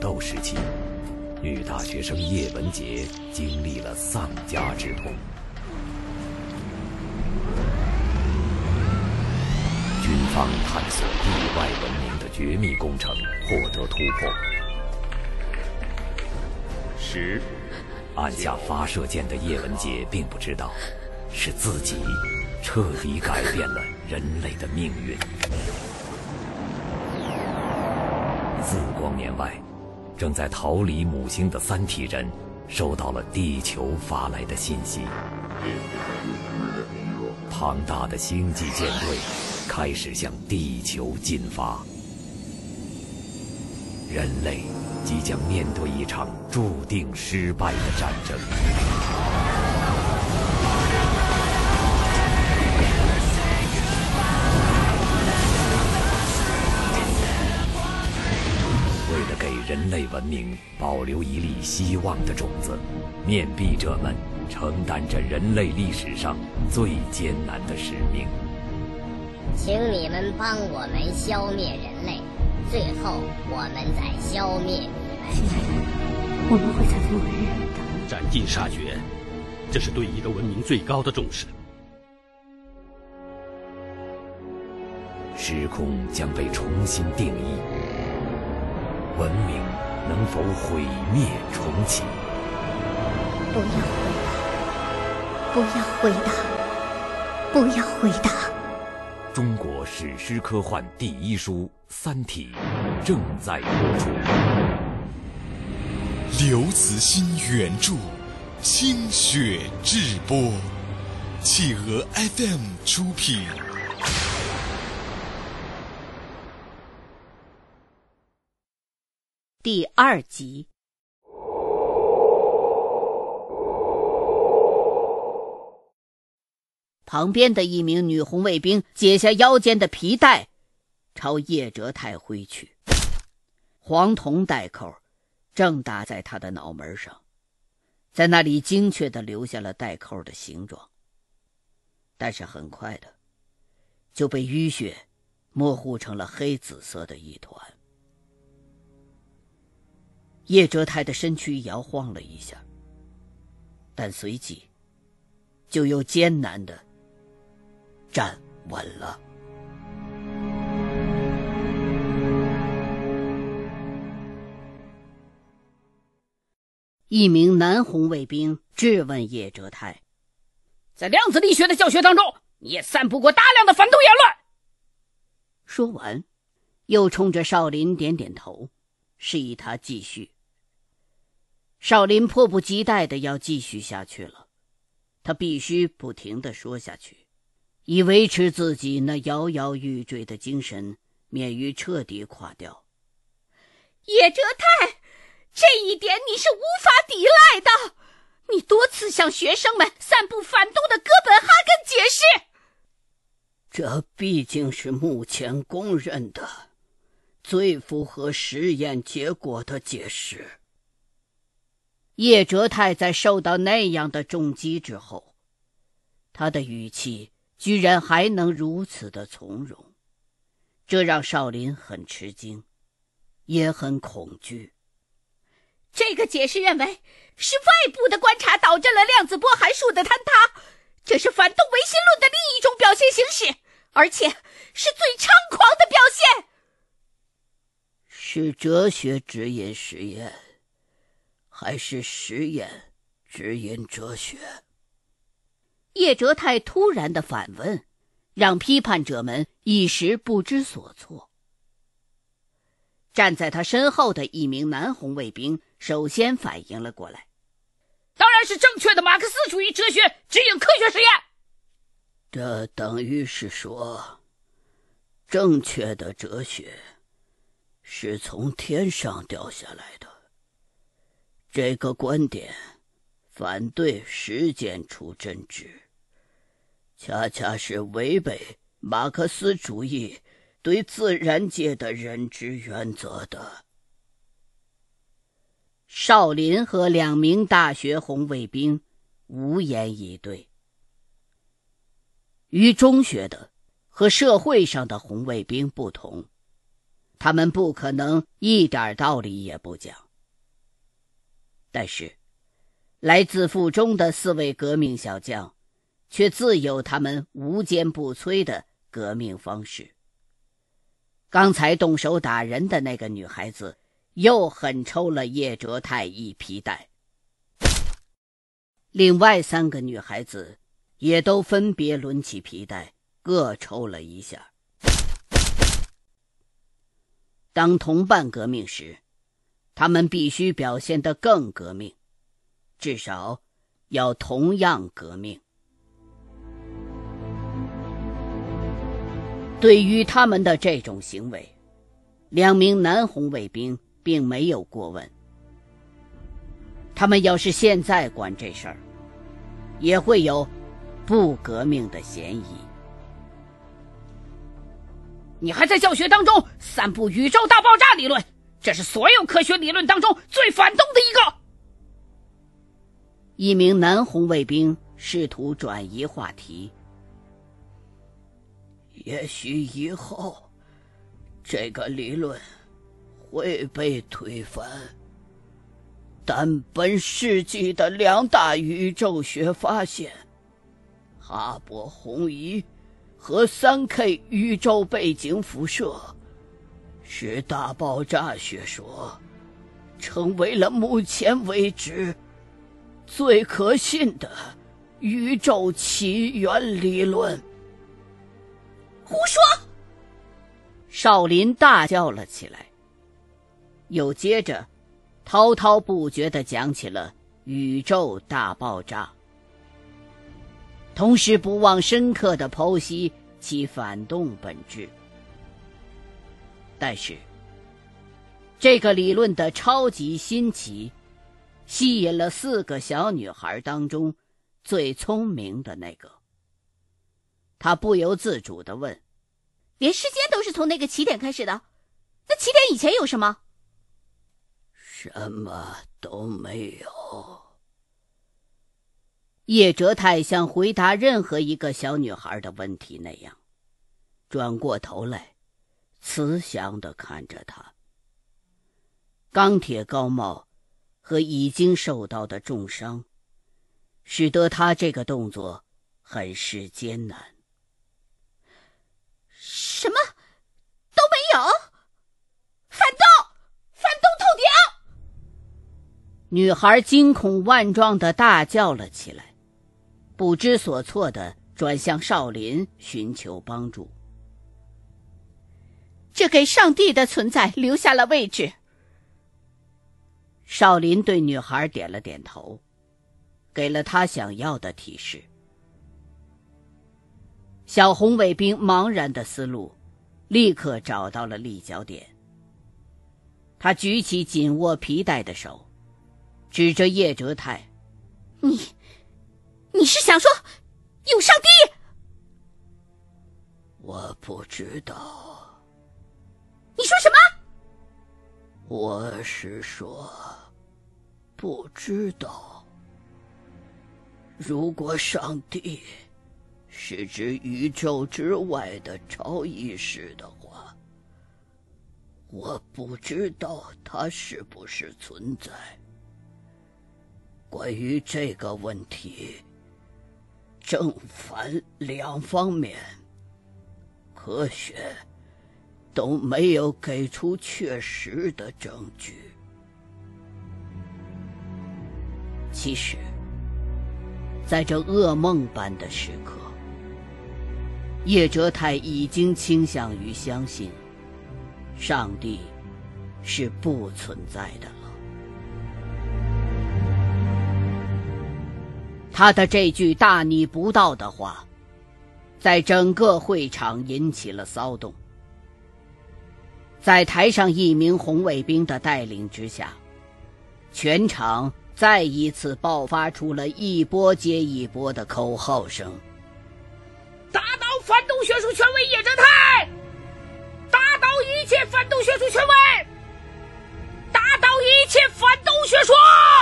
斗时期，女大学生叶文洁经历了丧家之痛。军方探索地外文明的绝密工程获得突破。按下发射键的叶文洁并不知道，是自己彻底改变了人类的命运。4光年外，正在逃离母星的3体人收到了地球发来的信息。庞大的星际舰队开始向地球进发，人类即将面对一场注定失败的战争。为了给人类文明保留一粒希望的种子，面壁者们承担着人类历史上最艰难的使命。 请你们帮我们消灭人类，最后我们再消灭你们。 我们会在末日的。 斩尽杀绝，这是对一个文明最高的重视。 时空将被重新定义，文明能否毁灭重启？ 不要回答，不要回答，不要回答。 中国史诗科幻第1书《三体》正在播出。 刘慈欣原著，清雪制播，企鹅 FM 出品。 第2集。旁边的一名女红卫兵解下腰间的皮带，朝叶哲泰挥去。黄铜带扣正打在他的脑门上，在那里精确地留下了带扣的形状，但是很快的就被淤血模糊成了黑紫色的一团。叶哲泰的身躯摇晃了一下，但随即就又艰难地站稳了。一名男红卫兵质问叶哲泰： 在量子力学的教学当中，你也散布过大量的反动言论。 说完，又冲着少林点点头，示意他继续。少林迫不及待地要继续下去了，他必须不停地说下去，以维持自己那摇摇欲坠的精神，免于彻底垮掉。 叶哲泰，这一点你是无法抵赖的。你多次向学生们散布反动的哥本哈根解释， 这毕竟是目前公认的最符合实验结果的解释。叶哲泰在受到那样的重击之后，他的语气居然还能如此的从容，这让少林很吃惊，也很恐惧。 这个解释认为是外部的观察导致了量子波函数的坍塌，这是反动唯心论的另一种表现形式，而且是最猖狂的表现。 是哲学指引实验，还是实验指引哲学？叶哲泰突然的反问，让批判者们一时不知所措。站在他身后的一名男红卫兵首先反应了过来： 当然是正确的马克思主义哲学指引科学实验。 这等于是说，正确的哲学是从天上掉下来的。这个观点反对实践出真知，恰恰是违背马克思主义对自然界的认知原则的。少林和2名大学红卫兵无言以对。与中学的和社会上的红卫兵不同， 他们不可能一点道理也不讲。但是来自附中的4位革命小将却自有他们无坚不摧的革命方式。刚才动手打人的那个女孩子又狠抽了叶哲泰一皮带，另外3个女孩子也都分别抡起皮带各抽了一下。当同伴革命时，他们必须表现得更革命，至少要同样革命。对于他们的这种行为，2名男红卫兵并没有过问。他们要是现在管这事儿，也会有不革命的嫌疑。 你还在教学当中散布宇宙大爆炸理论，这是所有科学理论当中最反动的一个。 一名男红卫兵试图转移话题。也许以后这个理论会被推翻，但本世纪的2大宇宙学发现，哈勃红移和 3K 宇宙背景辐射，使大爆炸学说成为了目前为止最可信的宇宙起源理论。 胡说！ 少林大叫了起来，又接着滔滔不绝地讲起了宇宙大爆炸，同时不忘深刻地剖析其反动本质。但是这个理论的超级新奇吸引了4个小女孩当中最聪明的那个。她不由自主地问， 连时间都是从那个起点开始的，那起点以前有什么？ 什么都没有。叶哲泰像回答任何一个小女孩的问题那样，转过头来慈祥地看着她。钢铁高帽和已经受到的重伤使得他这个动作很是艰难。 什么都没有？反动透顶！ 女孩惊恐万状地大叫了起来，不知所措地转向少林寻求帮助。 这给上帝的存在留下了位置。 少林对女孩点了点头，给了她想要的提示。小红卫兵茫然的思路立刻找到了立脚点。他举起紧握皮带的手，指着叶哲泰：“ 你是想说有上帝？”“ 我不知道。”“ 你说什么？”“ 我是说不知道。如果上帝是指宇宙之外的超意识的话，我不知道它是不是存在。关于这个问题，正反2方面，科学都没有给出确实的证据。其实，在这噩梦般的时刻，叶哲泰已经倾向于相信上帝是不存在的了。他的这句大逆不道的话在整个会场引起了骚动。在台上一名红卫兵的带领之下，全场再一次爆发出了一波接一波的口号声。 打倒反动学术权威叶哲泰，打倒一切反动学术权威，打倒一切反动学说。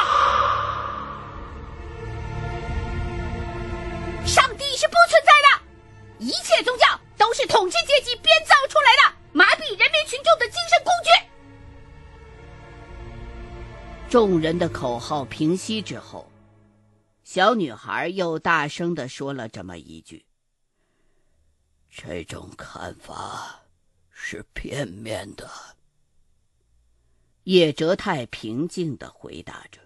上帝是不存在的，一切宗教都是统治阶级编造出来的，麻痹人民群众的精神众人的口号平息之后，小女孩又大声地说了这么一句：这种看法是片面的。叶哲泰平静地回答着。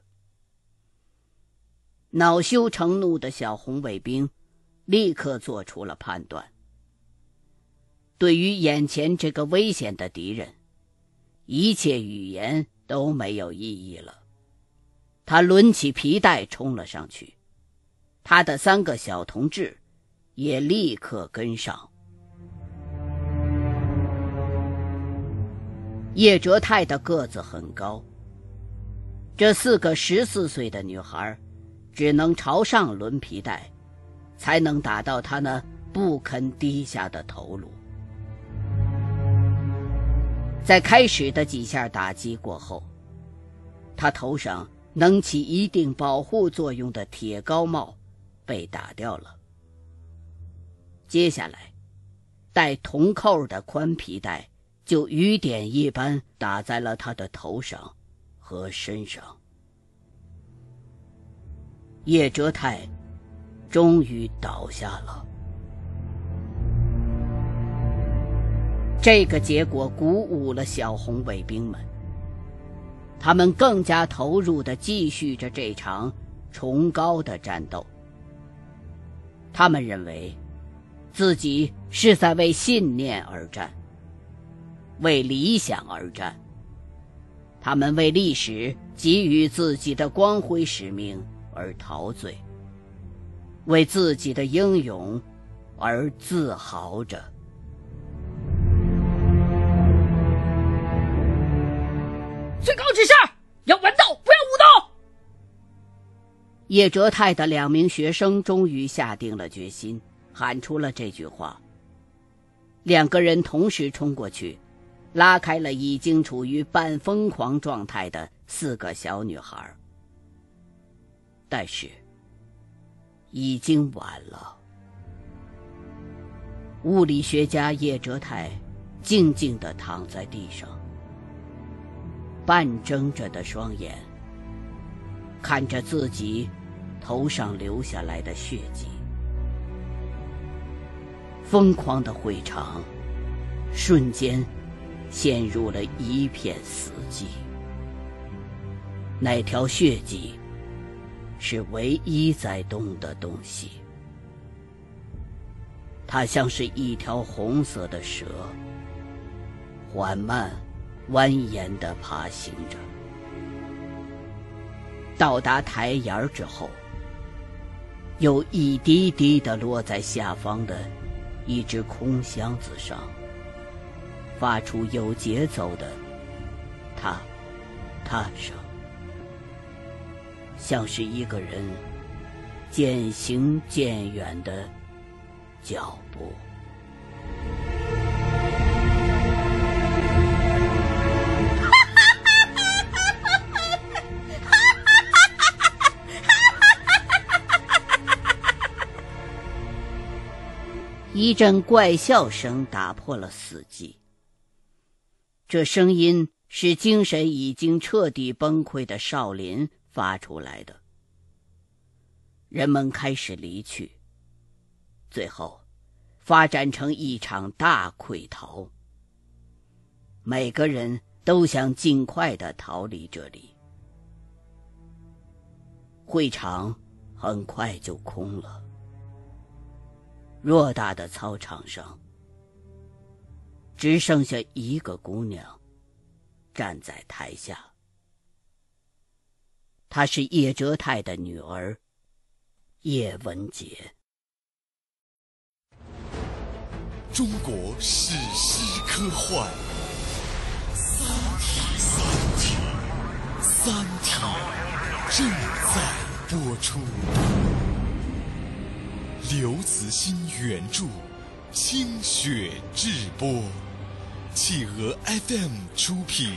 恼羞成怒的小红卫兵立刻做出了判断。对于眼前这个危险的敌人，一切语言都没有意义了。他抡起皮带冲了上去，他的3个小同志也立刻跟上。叶哲泰的个子很高，这4个14岁的女孩只能朝上抡皮带，才能打到他那不肯低下的头颅。在开始的几下打击过后，他头上能起一定保护作用的铁高帽被打掉了。接下来，带铜扣的宽皮带就雨点一般打在了他的头上和身上。叶哲泰终于倒下了。这个结果鼓舞了小红卫兵们，他们更加投入地继续着这场崇高的战斗。他们认为自己是在为信念而战，为理想而战。他们为历史给予自己的光辉使命而陶醉，为自己的英勇而自豪着。 最高指示，要弯道，不要舞动。 叶哲泰的2名学生终于下定了决心，喊出了这句话。2个人同时冲过去，拉开了已经处于半疯狂状态的4个小女孩。但是已经晚了。物理学家叶哲泰静静地躺在地上，半睁着的双眼看着自己头上流下来的血迹。疯狂的会场瞬间陷入了一片死寂。那条血迹是唯一在动的东西，它像是一条红色的蛇，缓慢蜿蜒地爬行着。到达台沿之后，又一滴滴地落在下方的一只空箱子上，发出有节奏的踏踏声，像是一个人渐行渐远的脚步。一阵怪笑声打破了死寂。这声音是精神已经彻底崩溃的少林发出来的。人们开始离去，最后发展成一场大溃逃。每个人都想尽快地逃离这里。会场很快就空了。偌大的操场上，只剩下一个姑娘站在台下。她是叶哲泰的女儿叶文洁。 中国史诗科幻三体正在播出。刘慈欣原著，清雪制播，企鹅 FM 出品。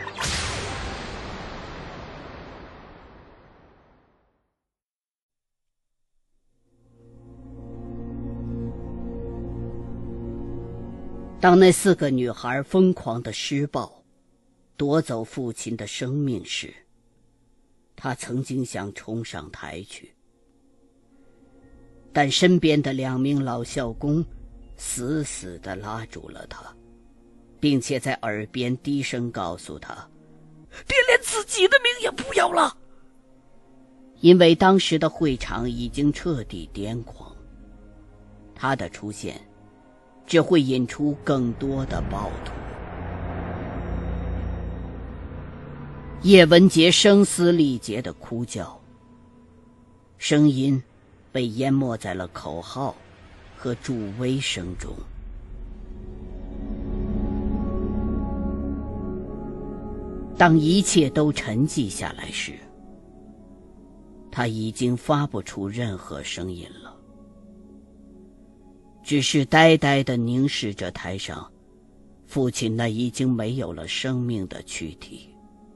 当那4个女孩疯狂地施暴，夺走父亲的生命时， 他曾经想冲上台去，但身边的2名老校工死死地拉住了他，并且在耳边低声告诉他， 别连自己的命也不要了。 因为当时的会场已经彻底癫狂，他的出现只会引出更多的暴徒。叶文洁声嘶力竭地哭叫，声音被淹没在了口号和助威声中。当一切都沉寂下来时，他已经发不出任何声音了，只是呆呆地凝视着台上父亲那已经没有了生命的躯体。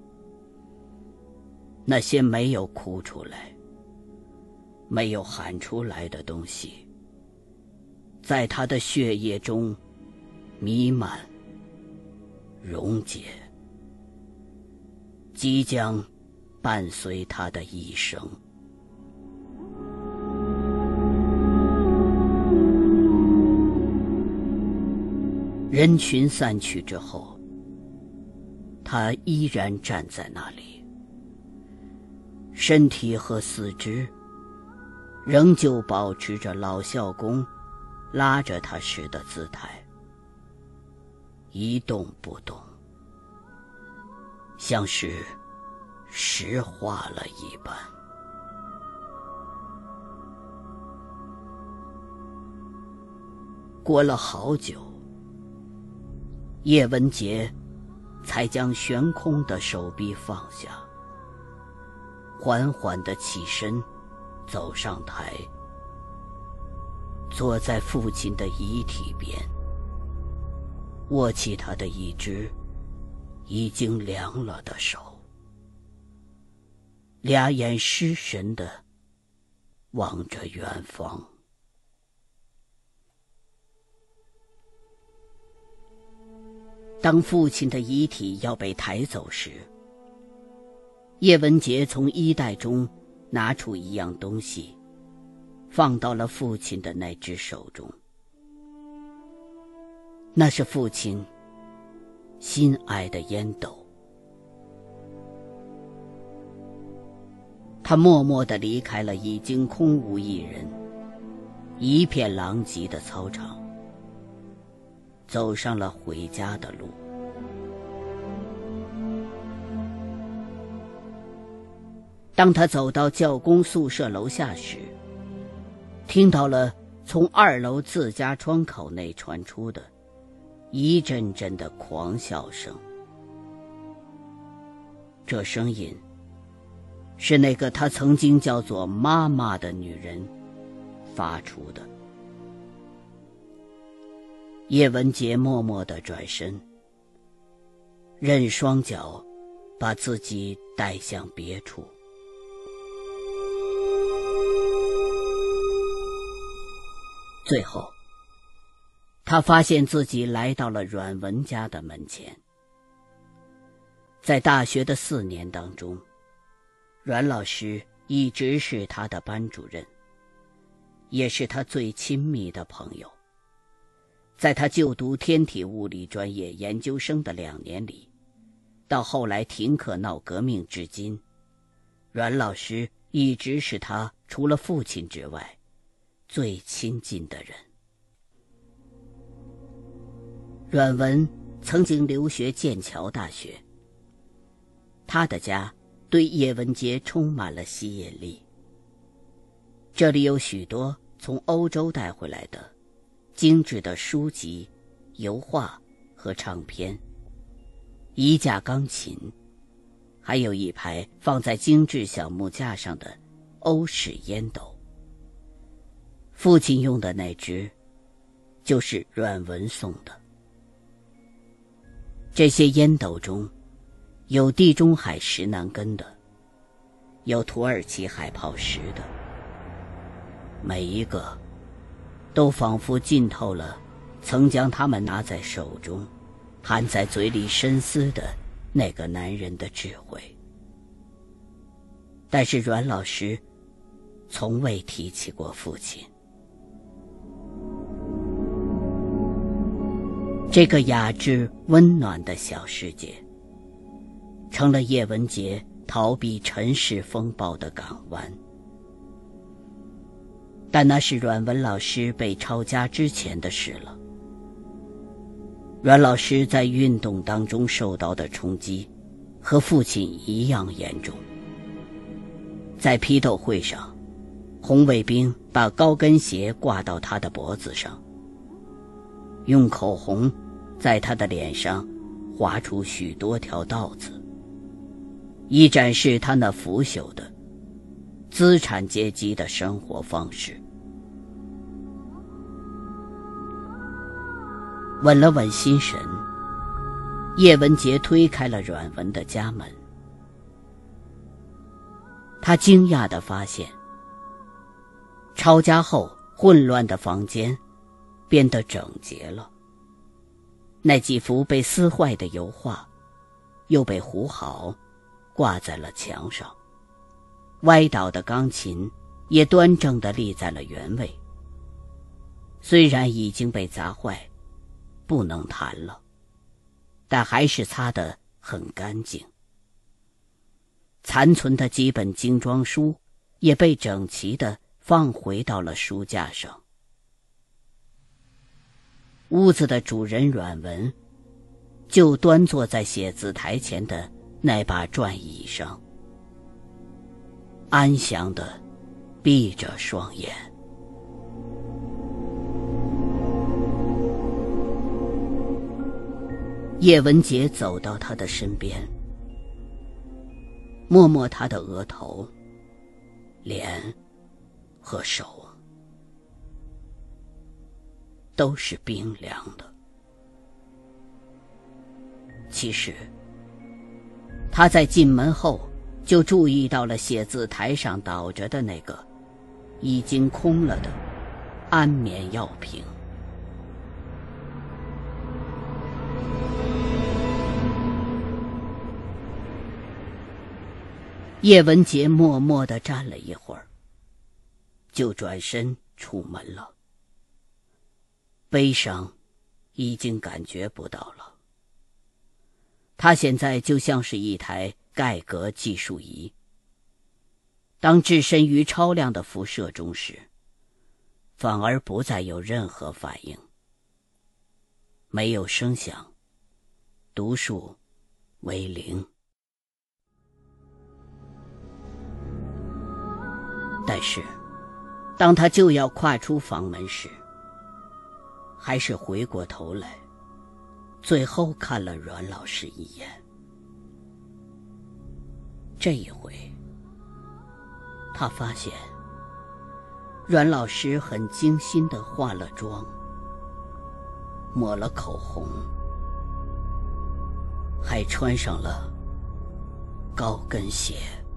那些没有哭出来、没有喊出来的东西，在他的血液中弥漫、溶解，即将伴随他的一生。人群散去之后，他依然站在那里，身体和四肢仍旧保持着老校工拉着他时的姿态，一动不动，像是石化了一般。过了好久，叶文洁才将悬空的手臂放下，缓缓地起身，走上台，坐在父亲的遗体边，握起他的一只已经凉了的手，俩眼失神地望着远方。当父亲的遗体要被抬走时，叶文洁从衣袋中拿出一样东西，放到了父亲的那只手中。那是父亲心爱的烟斗。他默默地离开了已经空无一人、一片狼藉的操场，走上了回家的路。当他走到教工宿舍楼下时，听到了从2楼自家窗口内传出的一阵阵的狂笑声。这声音是那个他曾经叫做妈妈的女人发出的。叶文洁默默地转身，任双脚把自己带向别处。最后，他发现自己来到了阮文家的门前。在大学的4年当中，阮老师一直是他的班主任，也是他最亲密的朋友。在他就读天体物理专业研究生的2年里，到后来停课闹革命至今，阮老师一直是他除了父亲之外最亲近的人。阮文曾经留学剑桥大学，他的家对叶文洁充满了吸引力。这里有许多从欧洲带回来的精致的书籍、油画和唱片，一架钢琴，还有一排放在精致小木架上的欧式烟斗。父亲用的那只就是阮文送的。这些烟斗中有地中海石楠根的，有土耳其海泡石的，每一个都仿佛浸透了曾将它们拿在手中含在嘴里深思的那个男人的智慧。 但是阮老师从未提起过父亲。这个雅致温暖的小世界，成了叶文洁逃避尘世风暴的港湾。但那是阮文老师被抄家之前的事了。阮老师在运动当中受到的冲击，和父亲一样严重。在批斗会上，红卫兵把高跟鞋挂到他的脖子上，用口红在他的脸上划出许多条道子，以展示他那腐朽的资产阶级的生活方式。稳了稳心神，叶文洁推开了阮文的家门。他惊讶地发现，抄家后混乱的房间变得整洁了。那几幅被撕坏的油画又被糊好，挂在了墙上。歪倒的钢琴也端正地立在了原位，虽然已经被砸坏，不能弹了，但还是擦得很干净。残存的几本精装书也被整齐地放回到了书架上。屋子的主人阮文就端坐在写字台前的那把转椅上，安详地闭着双眼。叶文洁走到他的身边，摸摸他的额头、脸和手，都是冰凉的。其实，他在进门后就注意到了写字台上倒着的那个已经空了的安眠药瓶。叶文洁默默地站了一会儿，就转身出门了。悲伤已经感觉不到了，他现在就像是一台盖革计数仪，当置身于超量的辐射中时，反而不再有任何反应，没有声响，读数为0。但是当他就要跨出房门时，还是回过头来，最后看了阮老师一眼。这一回他发现阮老师很精心地化了妆，抹了口红，还穿上了高跟鞋。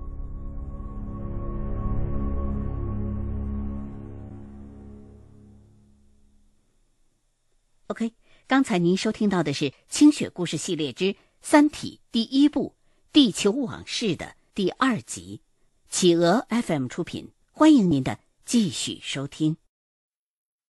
OK， 刚才您收听到的是清雪故事系列之《三体》第1部《地球往事》的第2集，企鹅 FM 出品，欢迎您的继续收听。